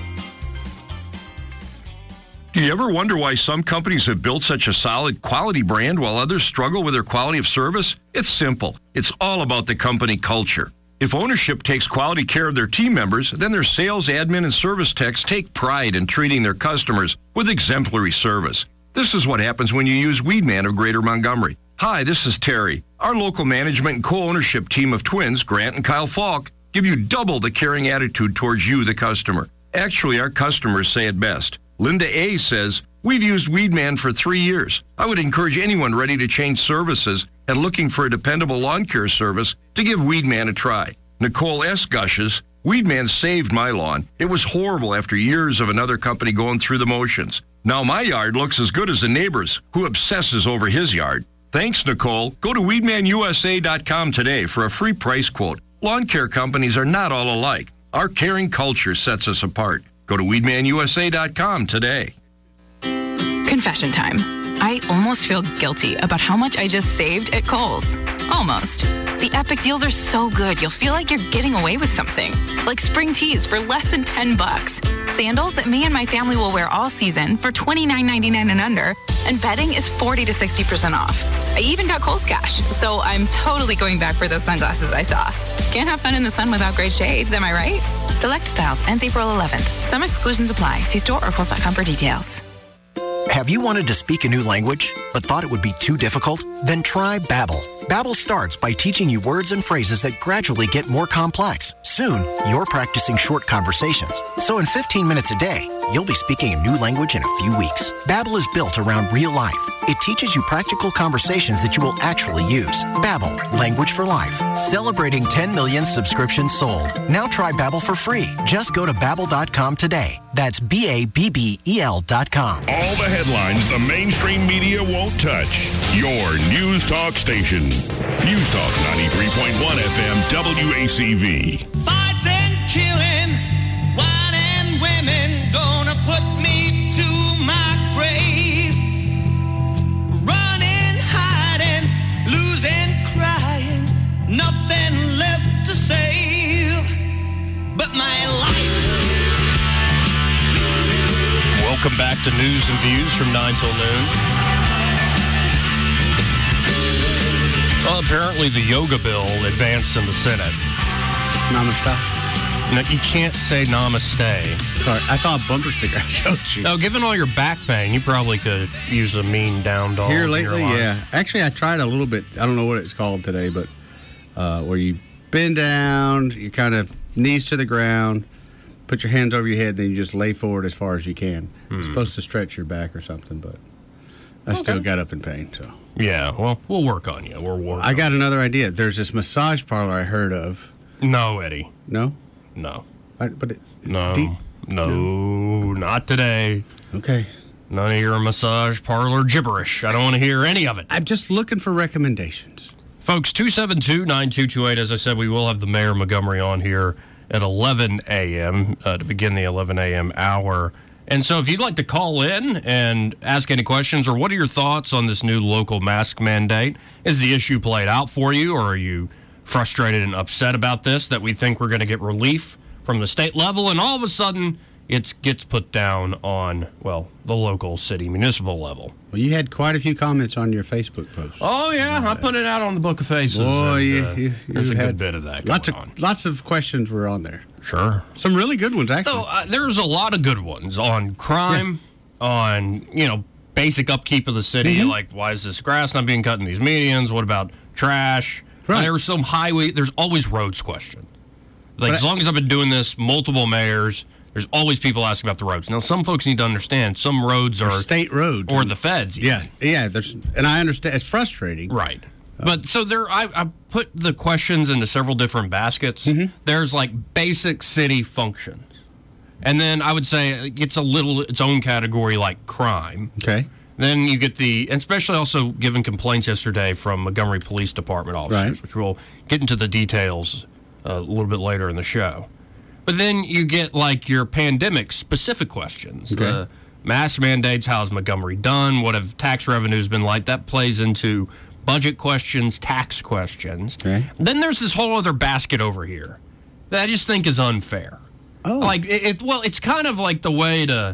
Do you ever wonder why some companies have built such a solid quality brand while others struggle with their quality of service? It's simple. It's all about the company culture. If ownership takes quality care of their team members, then their sales, admin, and service techs take pride in treating their customers with exemplary service. This is what happens when you use Weedman of Greater Montgomery. Hi, this is Terry. Our local management and co-ownership team of twins, Grant and Kyle Falk, give you double the caring attitude towards you, the customer. Actually, our customers say it best. Linda A. says, we've used Weedman for 3 years. I would encourage anyone ready to change services and looking for a dependable lawn care service to give Weedman a try. Nicole S. gushes, Weedman saved my lawn. It was horrible after years of another company going through the motions. Now my yard looks as good as the neighbor's, who obsesses over his yard. Thanks, Nicole. Go to WeedmanUSA.com today for a free price quote. Lawn care companies are not all alike. Our caring culture sets us apart. Go to WeedmanUSA.com today. Confession time. I almost feel guilty about how much I just saved at Kohl's. Almost. The epic deals are so good, you'll feel like you're getting away with something. Like spring tees for less than $10. Sandals that me and my family will wear all season for $29.99 and under. And bedding is 40 to 60% off. I even got Kohl's Cash, so I'm totally going back for those sunglasses I saw. Can't have fun in the sun without great shades, am I right? Select styles ends April 11th. Some exclusions apply. See store or Kohl's.com for details. Have you wanted to speak a new language, but thought it would be too difficult? Then try Babbel. Babbel starts by teaching you words and phrases that gradually get more complex. Soon, you're practicing short conversations. So in 15 minutes a day, you'll be speaking a new language in a few weeks. Babbel is built around real life. It teaches you practical conversations that you will actually use. Babbel, language for life. Celebrating 10 million subscriptions sold. Now try Babbel for free. Just go to Babbel.com today. That's Babbel.com. All the headlines the mainstream media won't touch. Your News Talk station. News Talk 93.1 FM WACV. Fights and killing, wine and women, gonna put me to my grave. Running, hiding, losing, crying, nothing left to save but my life. Welcome back to News and Views from 9 till noon. Well, apparently the yoga bill advanced in the Senate. Namaste. No, you can't say namaste. Sorry, I saw a bumper sticker I showed you. No, given all your back pain, you probably could use a mean down dog. Here lately, yeah. Actually, I tried a little bit. I don't know what it's called today, but where you bend down, you kind of knees to the ground, put your hands over your head, then you just lay forward as far as you can. It's supposed to stretch your back or something, but I still got up in pain. So yeah, well, we'll work on you. We're working. I got another idea. There's this massage parlor I heard of. No, Eddie. No? No. No, not today. Okay. None of your massage parlor gibberish. I don't want to hear any of it. I'm just looking for recommendations. Folks, 272-9228. As I said, we will have the Mayor of Montgomery on here at 11 a.m. To begin the 11 a.m. hour. And so if you'd like to call in and ask any questions, or what are your thoughts on this new local mask mandate? Is the issue played out for you, or are you frustrated and upset about this, that we think we're going to get relief from the state level, and all of a sudden it gets put down on, well, the local city municipal level? Well, you had quite a few comments on your Facebook post. Oh, yeah. I put it out on the Book of Faces. Boy, there's a good bit of that going on. Lots of questions were on there. Sure. Some really good ones, actually. So, there's a lot of good ones on crime, on, basic upkeep of the city, like why is this grass not being cut in these medians? What about trash? Right. There's some there's always roads question. Like, as long as I've been doing this, multiple mayors, there's always people asking about the roads. Now, some folks need to understand some roads are state roads. Or the feds. Even. Yeah. And I understand. It's frustrating. Right. But so I put the questions into several different baskets. There's like basic city functions. And then I would say it's its own category like crime. Okay. Then you get and especially also given complaints yesterday from Montgomery Police Department officers, which we'll get into the details a little bit later in the show. But then you get like your pandemic specific questions. Okay. The mask mandates, how's Montgomery done? What have tax revenues been like? That plays into budget questions, tax questions. Okay. Then there's this whole other basket over here that I just think is unfair. Oh. Like, it's kind of like the way to...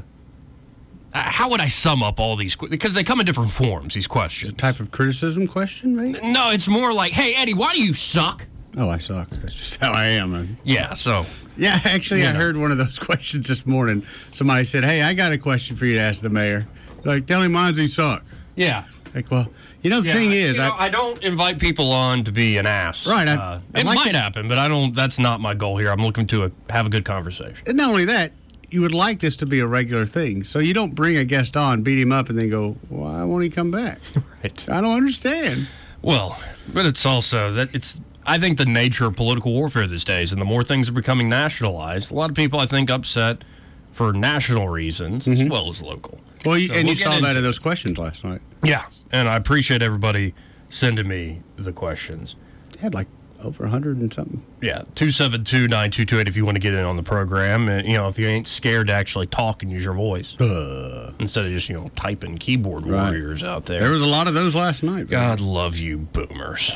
how would I sum up all these? Because they come in different forms, these questions. A type of criticism question, right? No, it's more like, hey, Eddie, why do you suck? Oh, I suck. That's just how I am. Yeah, so... Yeah, actually, I heard one of those questions this morning. Somebody said, hey, I got a question for you to ask the mayor. Like, tell him Monzy suck. Yeah. Like, well, the thing is... I don't invite people on to be an ass. Right. It might happen, but that's not my goal here. I'm looking to have a good conversation. And not only that, you would like this to be a regular thing. So you don't bring a guest on, beat him up, and then go, why won't he come back? Right. I don't understand. Well, but it's also that I think the nature of political warfare these days, and the more things are becoming nationalized, a lot of people, I think, upset for national reasons as well as local. Well, you saw that in those questions last night. Yeah, and I appreciate everybody sending me the questions. They had like over 100 and something. Yeah, 272-9228 if you want to get in on the program. And, if you ain't scared to actually talk and use your voice. Instead of just, typing keyboard warriors out there. There was a lot of those last night. God love you, boomers.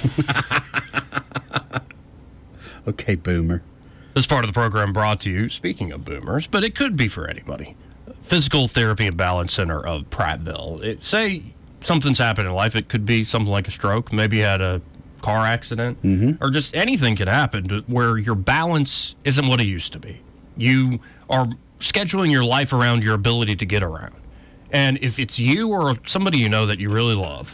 Okay, boomer. This part of the program brought to you, speaking of boomers, but it could be for anybody. Physical Therapy and Balance Center of Prattville. Say something's happened in life. It could be something like a stroke. Maybe you had a car accident. Or just anything could happen where your balance isn't what it used to be. You are scheduling your life around your ability to get around. And if it's you or somebody you know that you really love,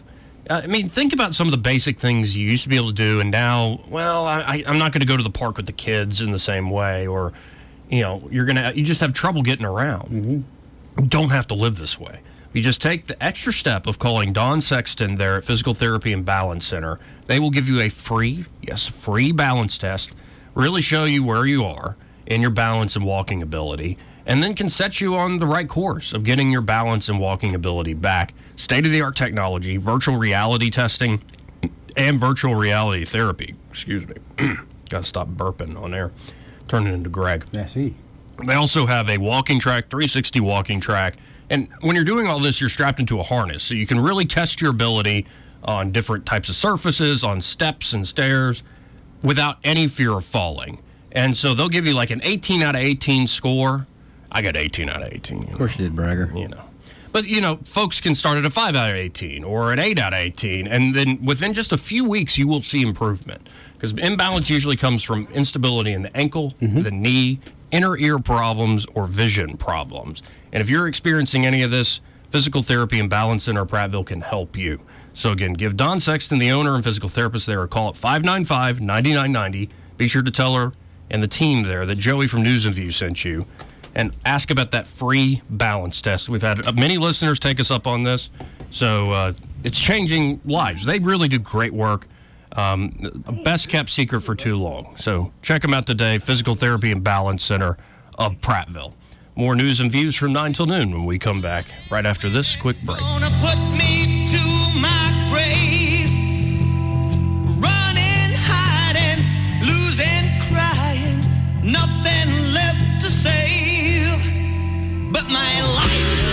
I mean, think about some of the basic things you used to be able to do, and now, well, I'm not going to go to the park with the kids in the same way, or, you just have trouble getting around. Mm-hmm. You don't have to live this way. You just take the extra step of calling Don Sexton there at Physical Therapy and Balance Center. They will give you a free balance test, really show you where you are in your balance and walking ability, and then can set you on the right course of getting your balance and walking ability back. State-of-the-art technology, virtual reality testing, and virtual reality therapy. Excuse me. Got to stop burping on air. Turning into Greg. Yeah, see. They also have a walking track, 360 walking track. And when you're doing all this, you're strapped into a harness. So you can really test your ability on different types of surfaces, on steps and stairs, without any fear of falling. And so they'll give you like an 18 out of 18 score. I got 18 out of 18. Of course you did, bragger. But, folks can start at a 5 out of 18 or an 8 out of 18. And then within just a few weeks, you will see improvement. Because imbalance usually comes from instability in the ankle, the knee, inner ear problems, or vision problems. And if you're experiencing any of this, Physical Therapy and Balance Center Prattville can help you. So again, give Don Sexton, the owner and physical therapist there, a call at 595-9990. Be sure to tell her and the team there that Joey from News and View sent you. And ask about that free balance test. We've had many listeners take us up on this. So it's changing lives. They really do great work. A best kept secret for too long. So check them out today, Physical Therapy and Balance Center of Prattville. More news and views from 9 till noon when we come back right after this quick break. Gonna put me to my grave, running, hiding, losing, crying, nothing left to save but my life.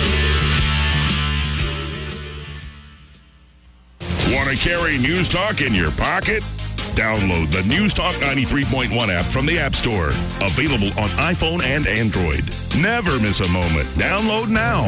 Want to carry News Talk in your pocket? Download the News Talk 93.1 app from the App Store. Available on iPhone and Android. Never miss a moment. Download now.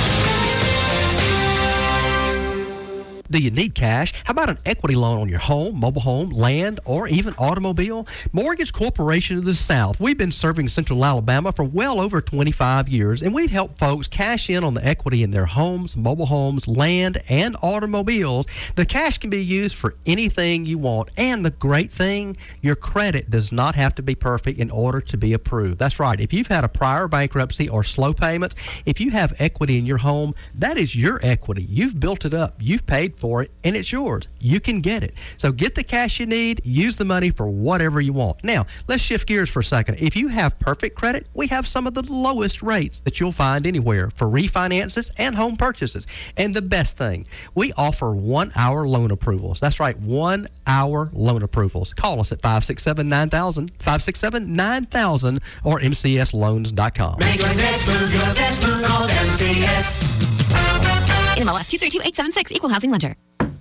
Do you need cash? How about an equity loan on your home, mobile home, land, or even automobile? Mortgage Corporation of the South. We've been serving Central Alabama for well over 25 years, and we've helped folks cash in on the equity in their homes, mobile homes, land, and automobiles. The cash can be used for anything you want, and the great thing, your credit does not have to be perfect in order to be approved. That's right. If you've had a prior bankruptcy or slow payments, if you have equity in your home, that is your equity. You've built it up. You've paid for it, and it's yours. You can get it. So get the cash you need, use the money for whatever you want. Now, let's shift gears for a second. If you have perfect credit, we have some of the lowest rates that you'll find anywhere for refinances and home purchases. And the best thing, we offer 1-hour loan approvals. That's right, 1-hour loan approvals. Call us at 567-9000, 567-9000, or mcsloans.com. Make your next move your best move, call MCS. NMLS 232876, Equal Housing Lender.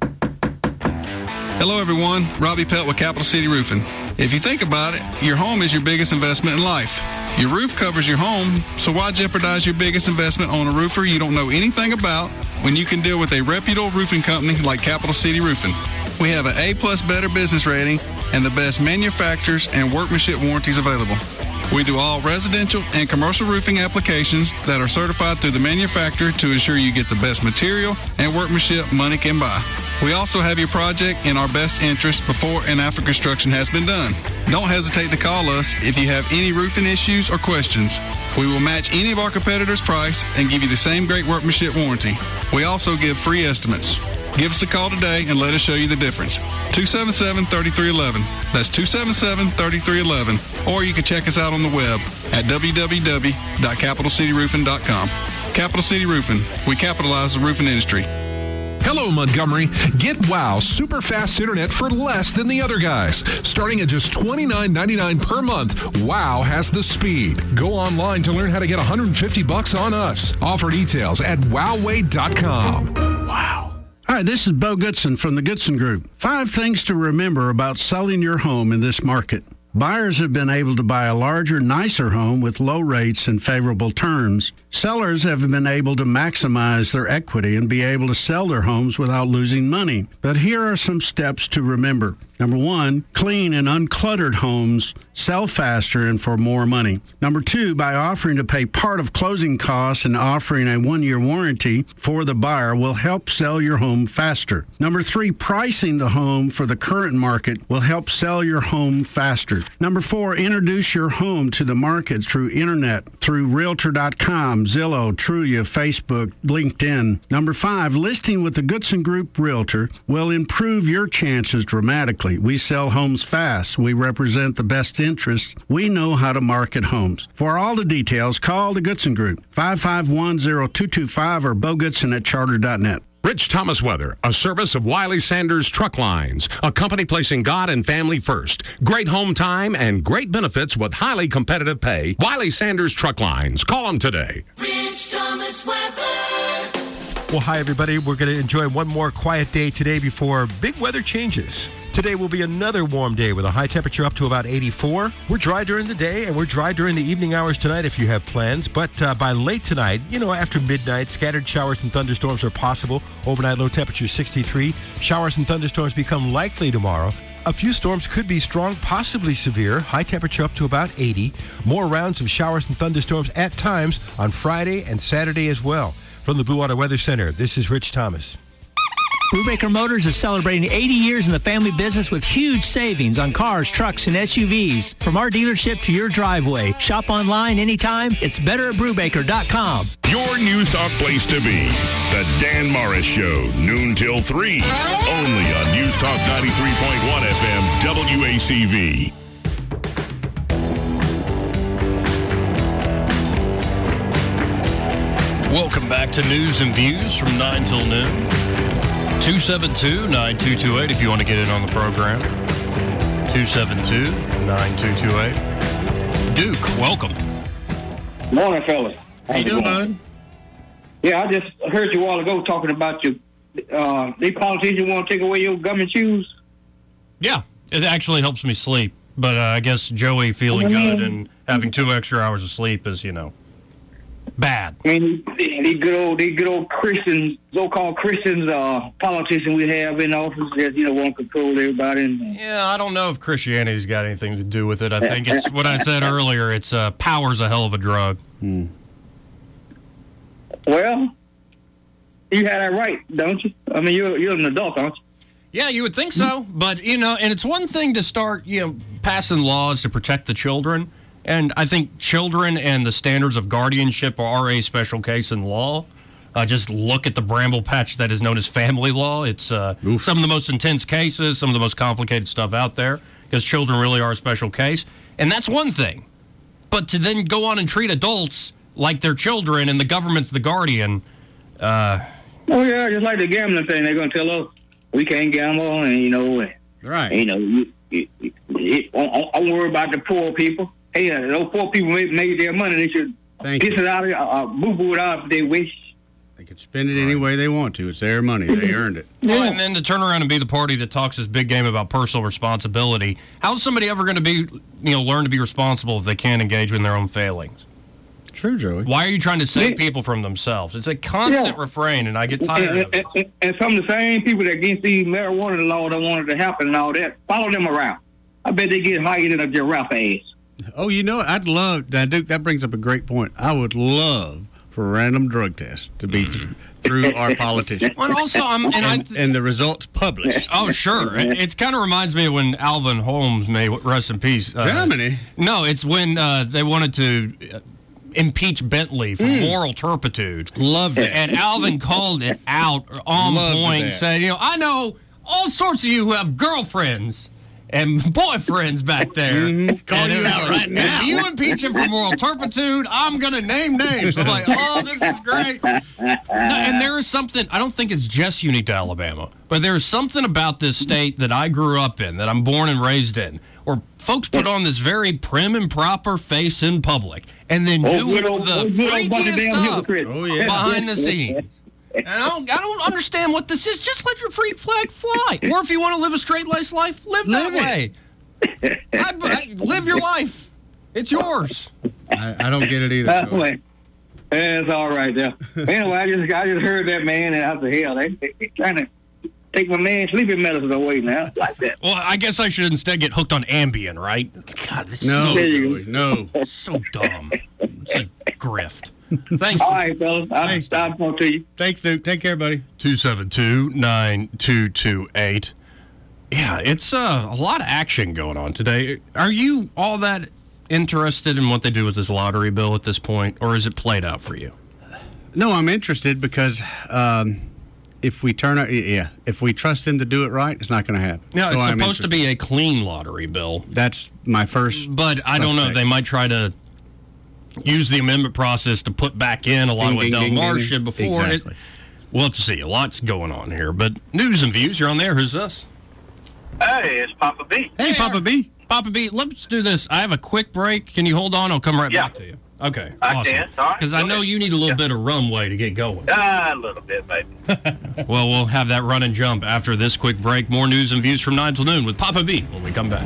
Hello, everyone. Robbie Pelt with Capital City Roofing. If you think about it, your home is your biggest investment in life. Your roof covers your home, so why jeopardize your biggest investment on a roofer you don't know anything about when you can deal with a reputable roofing company like Capital City Roofing? We have an A+ Better business rating and the best manufacturers and workmanship warranties available. We do all residential and commercial roofing applications that are certified through the manufacturer to ensure you get the best material and workmanship money can buy. We also have your project in our best interest before and after construction has been done. Don't hesitate to call us if you have any roofing issues or questions. We will match any of our competitors' price and give you the same great workmanship warranty. We also give free estimates. Give us a call today and let us show you the difference. 277-3311. That's 277-3311. Or you can check us out on the web at www.capitalcityroofing.com. Capital City Roofing. We capitalize the roofing industry. Hello, Montgomery. Get WOW super fast internet for less than the other guys. Starting at just $29.99 per month, WOW has the speed. Go online to learn how to get $150 on us. Offer details at wowway.com. Wow. Hi, this is Bo Goodson from the Goodson Group. 5 things to remember about selling your home in this market. Buyers have been able to buy a larger, nicer home with low rates and favorable terms. Sellers have been able to maximize their equity and be able to sell their homes without losing money. But here are some steps to remember. Number 1, clean and uncluttered homes sell faster and for more money. Number 2, by offering to pay part of closing costs and offering a 1-year warranty for the buyer will help sell your home faster. Number 3, pricing the home for the current market will help sell your home faster. Number 4, introduce your home to the market through internet, through Realtor.com, Zillow, Trulia, Facebook, LinkedIn. Number 5, listing with the Goodson Group Realtor will improve your chances dramatically. We sell homes fast. We represent the best interests. We know how to market homes. For all the details, call the Goodson Group, 551-0225 or bogoodson@charter.net. Rich Thomas Weather, a service of Wiley Sanders Truck Lines, a company placing God and family first. Great home time and great benefits with highly competitive pay. Wiley Sanders Truck Lines. Call them today. Rich Thomas Weather. Well, hi, everybody. We're going to enjoy one more quiet day today before big weather changes. Today will be another warm day with a high temperature up to about 84. We're dry during the day, and we're dry during the evening hours tonight if you have plans. But by late tonight, after midnight, scattered showers and thunderstorms are possible. Overnight low temperature 63. Showers and thunderstorms become likely tomorrow. A few storms could be strong, possibly severe. High temperature up to about 80. More rounds of showers and thunderstorms at times on Friday and Saturday as well. From the Blue Water Weather Center, this is Rich Thomas. Brubaker Motors is celebrating 80 years in the family business with huge savings on cars, trucks, and SUVs. From our dealership to your driveway. Shop online anytime. It's better at Brubaker.com. Your News Talk place to be. The Dan Morris Show, noon till 3. Only on News Talk 93.1 FM, WACV. Welcome back to News and Views from 9 till noon. 272-9228 if you want to get in on the program. 272-9228. Duke, welcome. Morning, fellas. How you doing, bud? Yeah, I just heard you a while ago talking about these politicians want to take away your government shoes. Yeah, it actually helps me sleep. But I guess Joey feeling good and having 2 extra hours of sleep is, bad. I mean, these good old Christians, so-called Christians, politicians we have in office that want to control everybody. Yeah, I don't know if Christianity's got anything to do with it. I think it's what I said earlier. It's power's a hell of a drug. Well, you had that right, don't you? I mean, you're an adult, aren't you? Yeah, you would think so. But and it's one thing to start passing laws to protect the children. And I think children and the standards of guardianship are a special case in law. Just look at the bramble patch that is known as family law. It's some of the most intense cases, some of the most complicated stuff out there, because children really are a special case. And that's one thing. But to then go on and treat adults like they're children and the government's the guardian. Oh, yeah, just like the gambling thing. They're going to tell us we can't gamble, and, right. I worry about the poor people. Hey, those poor people made their money. They should piss it out, boo-boo it out if they wish. They can spend it any way they want to. It's their money. They earned it. Well, and then to turn around and be the party that talks this big game about personal responsibility. How's somebody ever going to be, learn to be responsible if they can't engage in their own failings? True, Joey. Why are you trying to save people from themselves? It's a constant refrain, and I get tired of it. And some of the same people that against the marijuana law that wanted to happen and all that, follow them around. I bet they get higher than a giraffe ass. Oh, I'd love, now, Duke, that brings up a great point. I would love for a random drug test to be through our politicians. And also, and the results published. Oh, sure. It kind of reminds me of when Alvin Holmes may rest in peace. Germany? No, it's when they wanted to impeach Bentley for moral turpitude. Loved it. And Alvin called it out on point, said, I know all sorts of you who have girlfriends and boyfriends back there. Call you out right now. If you impeach him for moral turpitude, I'm going to name names. I'm like, oh, this is great. And there is something, I don't think it's just unique to Alabama, but there's something about this state that I grew up in, that I'm born and raised in, where folks put on this very prim and proper face in public and then do the freakiest stuff behind the scenes. And I don't understand what this is. Just let your freak flag fly. Or if you want to live a straight-laced life, live that way. Live your life. It's yours. I don't get it either. It's all right there. Anyway, I just heard that, man, and I said, hell, they trying to take my man sleeping medicine away now. Like that. Well, I guess I should instead get hooked on Ambien, right? God, this No, is no. so dumb. It's a grift. Thanks. All right, fellas. I'll talk to you. Thanks, Duke. Take care, buddy. 272-9228. Yeah, it's a lot of action going on today. Are you all that interested in what they do with this lottery bill at this point, or is it played out for you? No, I'm interested because if we if we trust him to do it right, it's not going to happen. No, So it's I'm supposed to be a clean lottery bill. That's my first. But I don't know. suspect. They might try to use the amendment process to put back in a lot of what Del Marsh did before. Exactly. We'll have to see. A lot's going on here. But news and views, you're on there. Who's this? Hey, it's Papa B. Hey, Papa B. Papa B, let's do this. I have a quick break. Can you hold on? I'll come right back to you. Okay, I awesome. can. All right, Because I know you need a little bit of runway to get going. A little bit, maybe. Well, we'll have that run and jump after this quick break. More news and views from 9 till noon with Papa B when we come back.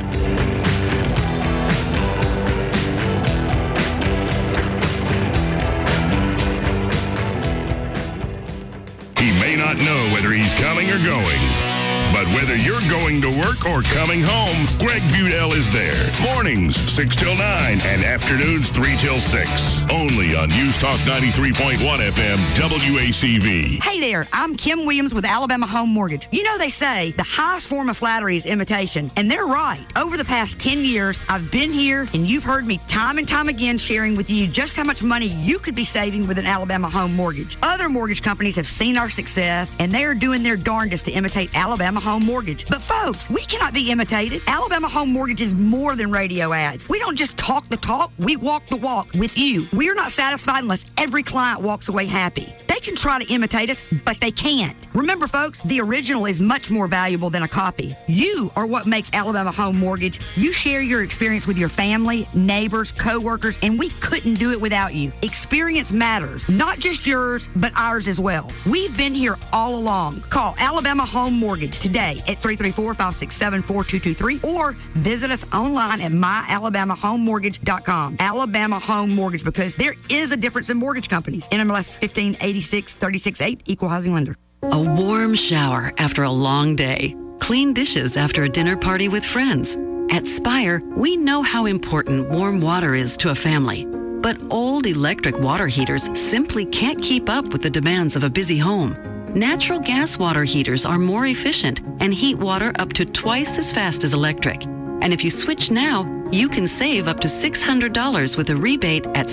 He may not know whether he's coming or going, but whether you're going to work or coming home, Greg Budell is there. Mornings, 6 till 9, and afternoons, 3 till 6. Only on News Talk 93.1 FM, WACV. Hey there, I'm Kim Williams with Alabama Home Mortgage. You know they say the highest form of flattery is imitation, and they're right. Over the past 10 years, I've been here, and you've heard me time and time again sharing with you just how much money you could be saving with an Alabama Home Mortgage. Other mortgage companies have seen our success, and they are doing their darndest to imitate Alabama Home Mortgage. But folks, we cannot be imitated. Alabama Home Mortgage is more than radio ads. We don't just talk the talk, we walk the walk with you. We're not satisfied unless every client walks away happy. They can try to imitate us, but they can't. Remember, folks, the original is much more valuable than a copy. You are what makes Alabama Home Mortgage. You share your experience with your family, neighbors, co-workers, and we couldn't do it without you. Experience matters, not just yours, but ours as well. We've been here all along. Call Alabama Home Mortgage today at 334-567-4223 or visit us online at myalabamahomemortgage.com. Alabama Home Mortgage, because there is a difference in mortgage companies. NMLS 1586-368, Equal Housing Lender. A warm shower after a long day. Clean dishes after a dinner party with friends. At Spire, we know how important warm water is to a family. But old electric water heaters simply can't keep up with the demands of a busy home. Natural gas water heaters are more efficient and heat water up to twice as fast as electric. And if you switch now, you can save up to $600 with a rebate at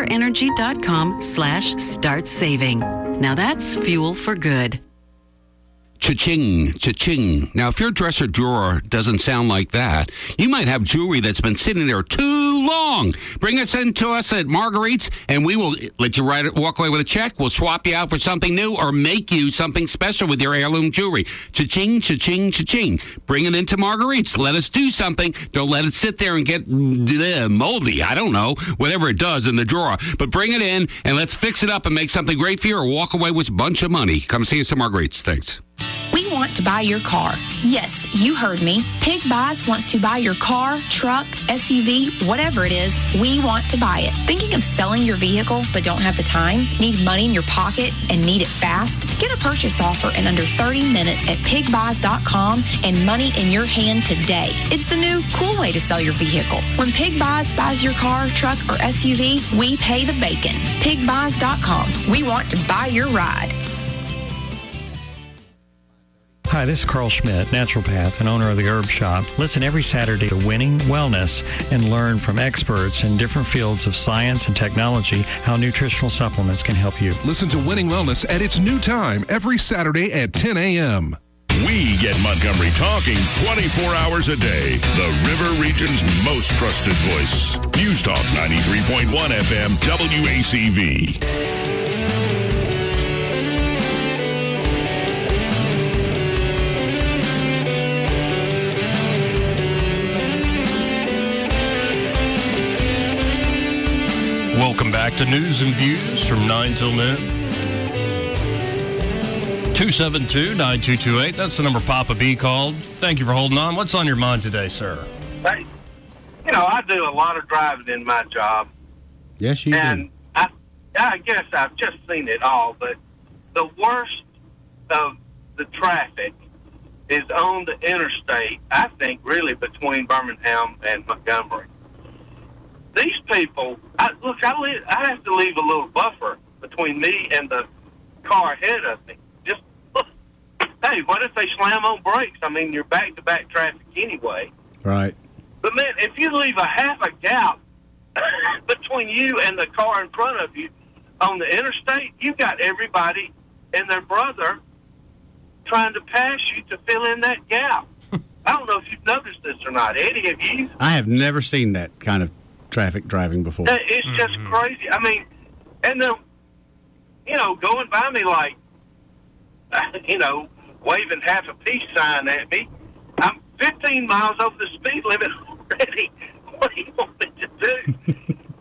spireenergy.com/start saving. Now that's fuel for good. Cha-ching, cha-ching. Now, if your dresser drawer doesn't sound like that, you might have jewelry that's been sitting there too long. Bring us into us at Marguerite's, and we will let you walk away with a check. We'll swap you out for something new or make you something special with your heirloom jewelry. Cha-ching, cha-ching, cha-ching. Bring it into Marguerite's. Let us do something. Don't let it sit there and get moldy. I don't know, whatever it does in the drawer. But bring it in, and let's fix it up and make something great for you or walk away with a bunch of money. Come see us at Marguerite's. Thanks. We want to buy your car. Yes, you heard me. Pig Buys wants to buy your car, truck, SUV, whatever it is. We want to buy it. Thinking of selling your vehicle but don't have the time? Need money in your pocket and need it fast? Get a purchase offer in under 30 minutes at pigbuys.com and money in your hand today. It's the new cool way to sell your vehicle. When Pig Buys buys your car, truck, or SUV, we pay the bacon. Pigbuys.com. We want to buy your ride. Hi, this is Carl Schmidt, naturopath and owner of the Herb Shop. Listen every Saturday to Winning Wellness and learn from experts in different fields of science and technology how nutritional supplements can help you. Listen to Winning Wellness at its new time every Saturday at 10 a.m. We get Montgomery talking 24 hours a day. The River Region's most trusted voice. News Talk 93.1 FM, WACV. Welcome back to News and Views from 9 till noon. 272-9228. That's the number Papa B called. Thank you for holding on. What's on your mind today, sir? Hey, I do a lot of driving in my job. Yes, you do. I guess I've just seen it all, but the worst of the traffic is on the interstate, I think, really between Birmingham and Montgomery. These people, I have to leave a little buffer between me and the car ahead of me. Just, hey, what if they slam on brakes? I mean, you're back-to-back traffic anyway. Right. But, man, if you leave a half a gap between you and the car in front of you on the interstate, you've got everybody and their brother trying to pass you to fill in that gap. I don't know if you've noticed this or not. Eddie, have you? I have never seen that kind of traffic driving before. It's just crazy. I mean, and then, going by me like, waving half a peace sign at me. I'm 15 miles over the speed limit already. What do you want me to do?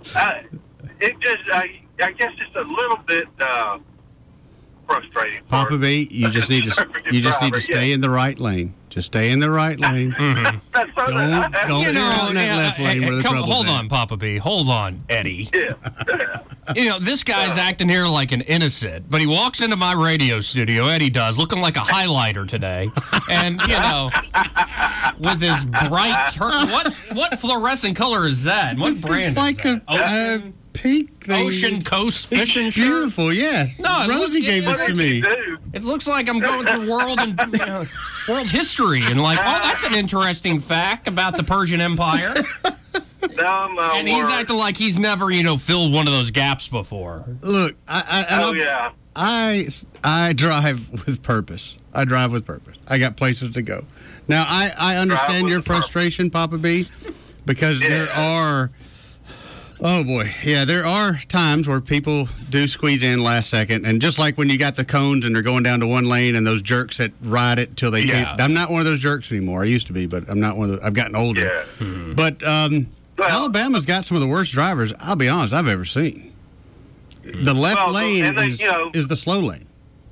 I guess it's a little bit frustrating. Papa B, you just need to stay in the right lane. Just stay in the right lane. Don't go out in that left lane where the trouble's hold at. on, Papa B. Hold on, Eddie. Yeah. This guy's acting here like an innocent, but he walks into my radio studio, Eddie does, looking like a highlighter today. And, with his bright what fluorescent color is that? What brand It's like is that? a pink thing. Ocean Coast Fishing It's shirt? beautiful, yes. No, Rosie gave this to me. It looks like I'm going through world history and that's an interesting fact about the Persian Empire. And he's acting like he's never, filled one of those gaps before. Look, I drive with purpose. I got places to go. Now, I understand your frustration, Papa B, because there are... Oh, boy. Yeah, there are times where people do squeeze in last second. And just like when you got the cones and they're going down to one lane and those jerks that ride it till they can't. I'm not one of those jerks anymore. I used to be, but I'm not one of those. I've gotten older. Yeah. Mm-hmm. But Alabama's got some of the worst drivers, I'll be honest, I've ever seen. The left lane is the slow lane.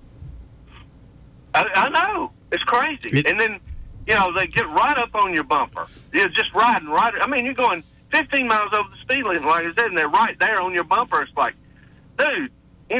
I know. It's crazy. And then, they get right up on your bumper. You're just riding right. I mean, you're going 15 miles over the speed limit, like I said, and they're right there on your bumper. It's like, dude,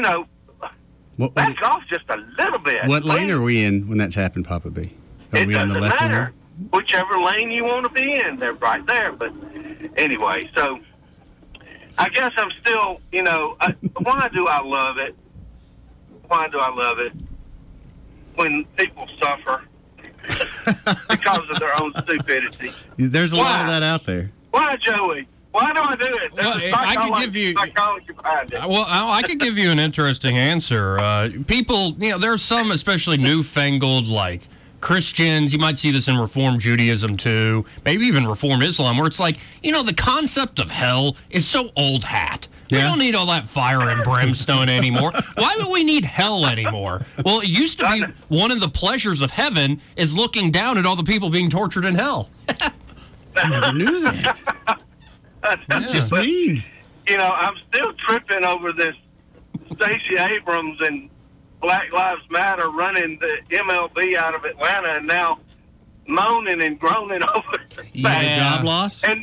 back off just a little bit. What lane are we in when that's happened, Papa B? Are we on the left lane? Whichever lane you want to be in, they're right there. But anyway, so I guess I'm still, why do I love it? Why do I love it when people suffer because of their own stupidity? There's a lot of that out there. Why, Joey? Why do I do it? I could give you. Well, I could give you an interesting answer. People, there's some, especially newfangled, like Christians. You might see this in Reform Judaism too, maybe even Reform Islam, where it's like, the concept of hell is so old hat. We don't need all that fire and brimstone anymore. Why would we need hell anymore? Well, it used to be one of the pleasures of heaven is looking down at all the people being tortured in hell. I never knew that. That's just mean. I'm still tripping over this Stacey Abrams and Black Lives Matter running the MLB out of Atlanta and now moaning and groaning over the job loss. And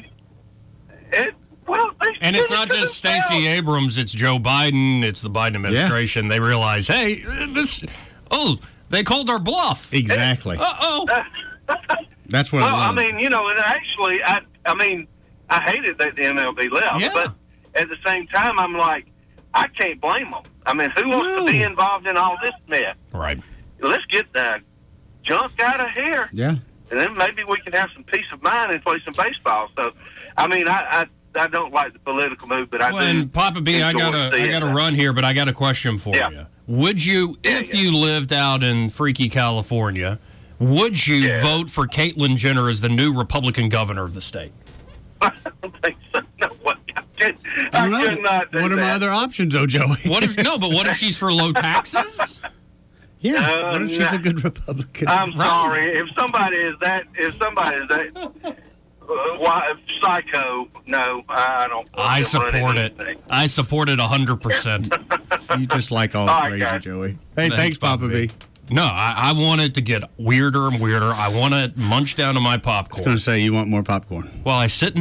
it's not just Stacey Abrams, it's Joe Biden, it's the Biden administration. They realize, hey, they called our bluff. Exactly. That's what I mean, and actually, I hated that the MLB left, but at the same time, I'm like, I can't blame them. I mean, who wants to be involved in all this mess? Right. Let's get the junk out of here. Yeah. And then maybe we can have some peace of mind and play some baseball. So, I mean, I don't like the political move, but I do. And Papa B, I gotta run here, but I got a question for you. Would you, if you lived out in freaky California, would you vote for Caitlyn Jenner as the new Republican governor of the state? I don't think so. No, I don't know. What are my other options, Joey? What if she's for low taxes? Yeah. What if she's a good Republican? I'm sorry. If somebody is that psycho, no, I don't. I support it. I support it 100%. You just like all crazy, guys. Joey. Hey, thanks Papa B. No, I want it to get weirder and weirder. I want to munch down to my popcorn. I was going to say, you want more popcorn. Well, I sit